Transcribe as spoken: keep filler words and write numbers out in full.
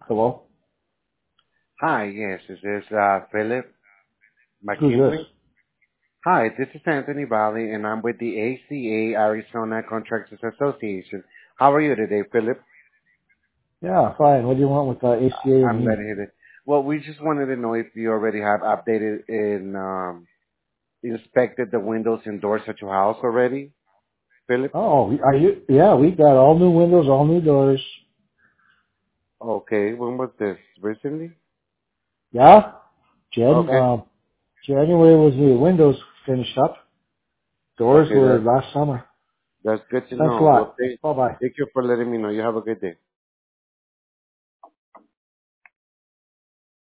Hello? Hi, yes, is this uh, Philip Who's this? McKinley? Hi, this is Anthony Valley, and I'm with the A C A Arizona Contractors Association. How are you today, Philip? Yeah, fine. What do you want with uh, A C A and I'm glad to me? hear that. Well, we just wanted to know if you already have updated and um, inspected the windows and doors at your house already, Philip. Oh, are you? Yeah, we got all new windows, all new doors. Okay, when was this? Recently? Yeah? Jan, Okay, uh, January was the windows finished up. Doors okay, were that last summer. that's good to Thanks a know. Well, lot. thank, Bye-bye. thank you for letting me know. You have a good day.